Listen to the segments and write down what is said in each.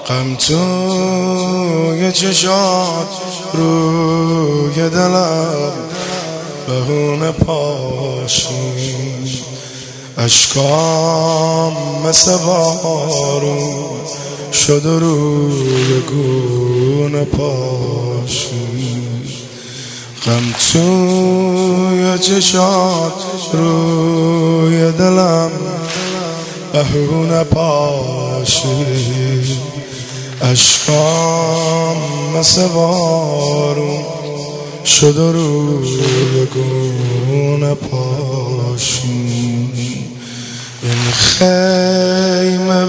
غم توی چشات روی دلم بهونه پاشی، اشکام مثل بارون شد روی گونه پاشی. غم توی چشات روی دلم بهونه پاشی، اشکام مثل بارون شد روی گونه پاشی. این خیمه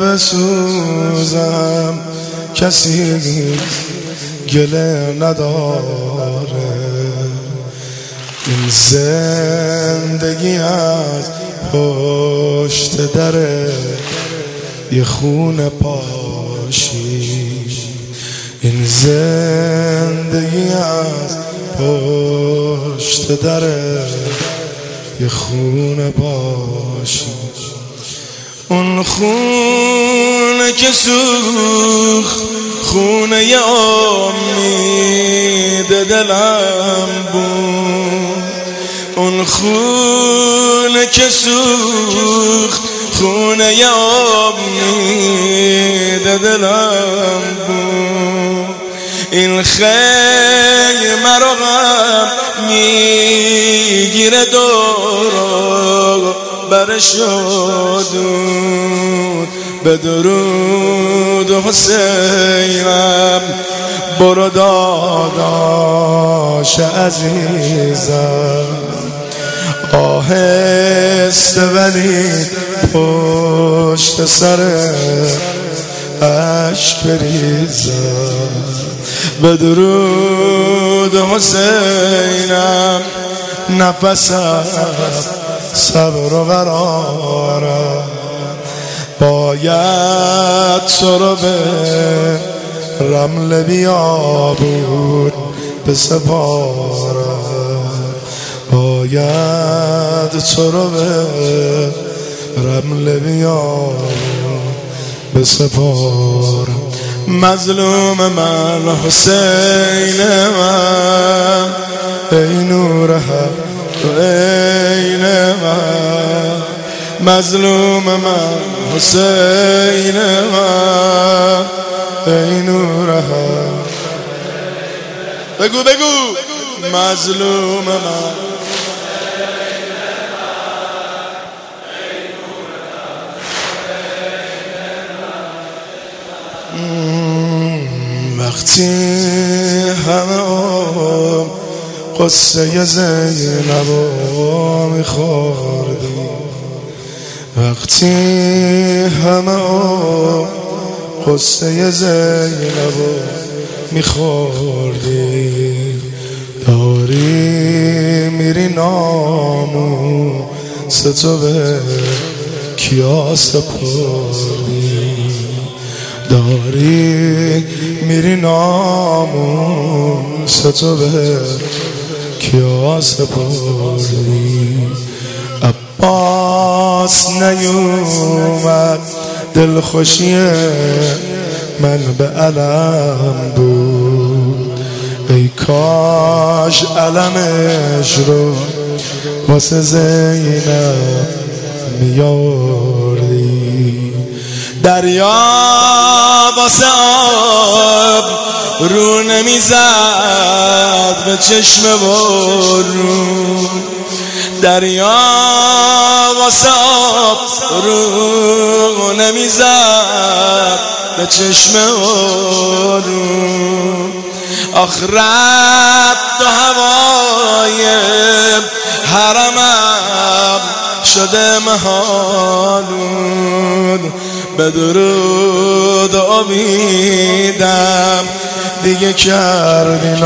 بسوزم کسی گله نداره، این زندگی از پشت دره یه خونه پاشی، این زندگی از پشت دره یه خونه پاشی. اون خونه که سوخت خونه ی امید دلم بود، اون خونه که سوخت خونه ی امید دلم بود. این خیمه رو غم میگیره دورو برش شدود، به درود حسینم برو داداش عزیزم، آهسته ولی پشت سر اشک بریزم، به درود حسینم نفسم صبر و قرارم، باید تو رو به رمل بیابون بسپارم، باید تو رو به رمل بیابون بسپارم. مظلوم من حسین من، ای نور حق عین من، مظلوم من حسین من، ای نور حق. بگو مظلوم من وقتی همه قصه زینبو میخوردی، وقتی همه قصه زینبو میخوردی، داری میری ناموس تو به کیا سپردی، داری میری ناموس تو به کیا سپردی. عباس نیومد دلخوشی من به علم بود، ای کاش علمش رو واسه زینب میاوردی. دریا واسه آب رو نمیزد به چشم بارون، دریا واسه آب رو نمیزد به چشم بارون. آخرت تو هوای حرمم شده محالون، به درود امیدم دیگه کردی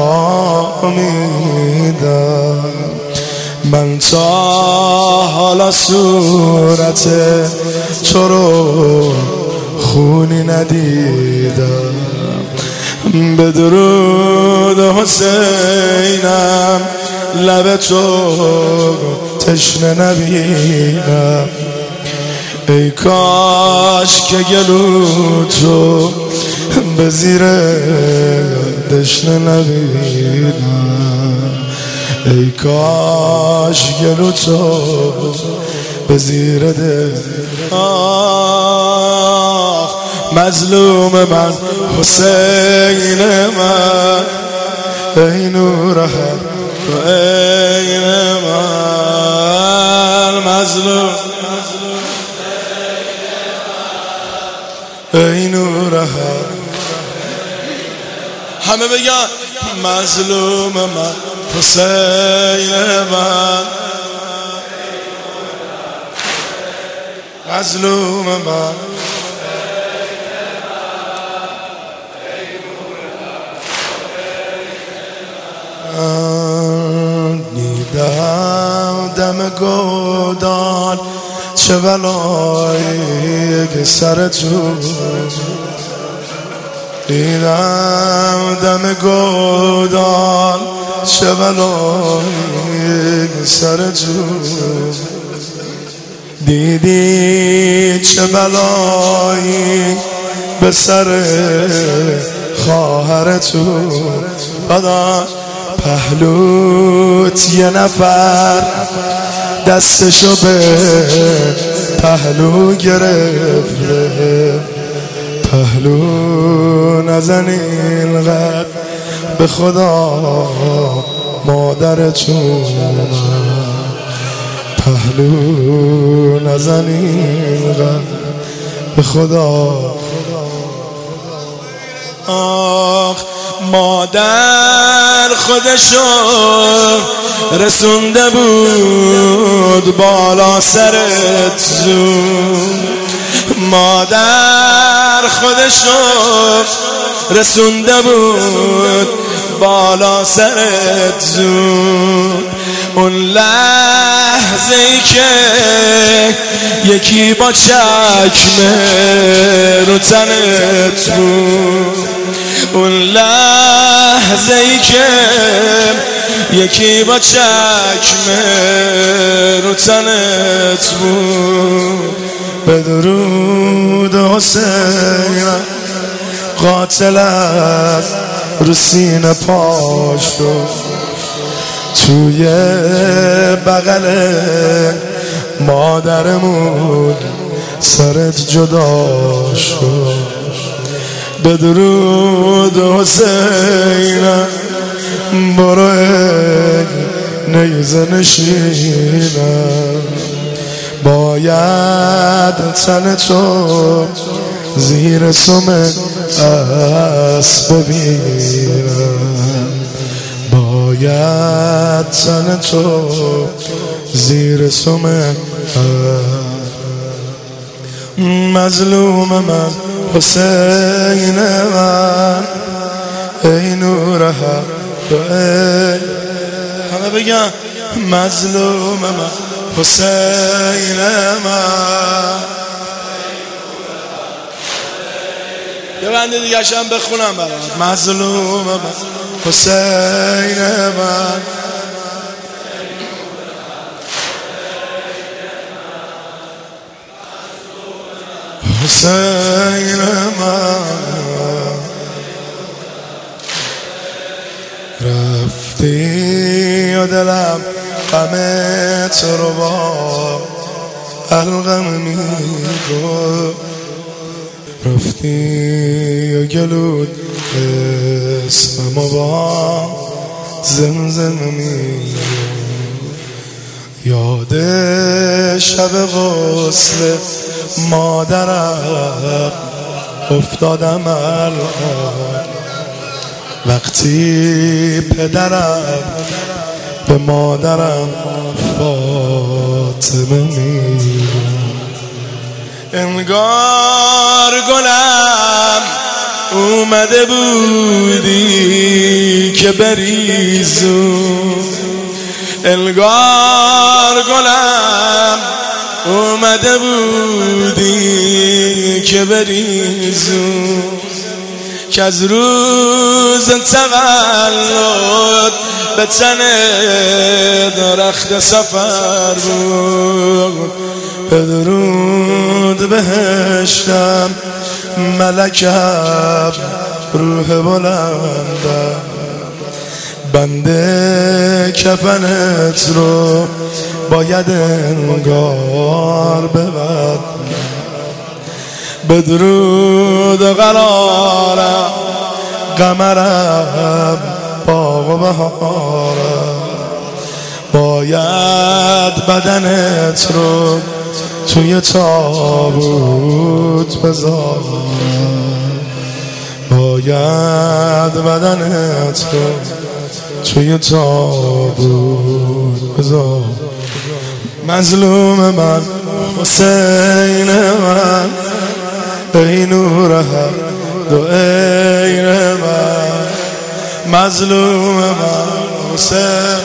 ناامیدم. من تا حالا صورت تو رو خونی ندیدم، به درود حسینم لب تو تشنه نبینم. ای کاش که گلو تو به زیر دشنه نبینم، ای کاش گلو تو به زیر مظلوم من حسین من، ای نور حق تو عین من، مظلوم ای نور حق. همه بگن مظلوم من حسین من، مظلوم من دیدم دم گودال چه بلایی که سر تو، دیدم دم گودال چه بلایی که سر تو، دیدی چه بلایی به سر خواهر تو، داداش پهلوت یه نفر دستشو به پهلو گرفته، پهلو نزنی اینقدر به خدا مادرتون، پهلو نزنی اینقدر به خدا. آخ مادر خودشو رسونده بود بالا سرت زود، مادر خودشو رسونده بود بالا سرت زود، اون لحظه ای که یکی با چکمه رو تنت بود، اون لحظه ای که یکی با چکمه رو تنت بود، بدرود حسین قاتلت رو سینه پاش رو توی بغل مادرمون سرت جدا شد، بدرود حسین برو نیزه نشینم، باید تن تو زیر سم اسب ببینم، باید تن تو زیر سم مظلوم من حسین من، ای نور حق تو ای، همه بگن مظلوم من حسین من. یه بنده دیگه شم بخونم برات، مظلوم من حسین من، حسین من، رفتی و دلم غمت رو با الغم میگو، رفتی و گلود اسممو با زمزم میگو، یاد شب غسل مادرم افتادم الان، وقتی پدرم به مادرم فاطمه میگه، انگار گلم اومده بودی که بریزون، انگار گلم اومده بودی که بریزون، که از روز تولد به تن درخت سفر بود، بدرود بهشتم ملکم روح بلندم بنده کفنت رو باید انگار ببرم بدرود قرارم قمرم باغ و بهارم باید بدنت رو توی تابوت بذارم باید بدنت رو توی تابوت بذارم مظلوم من حسین من ای نور حق دو عین من مظلوم من حسین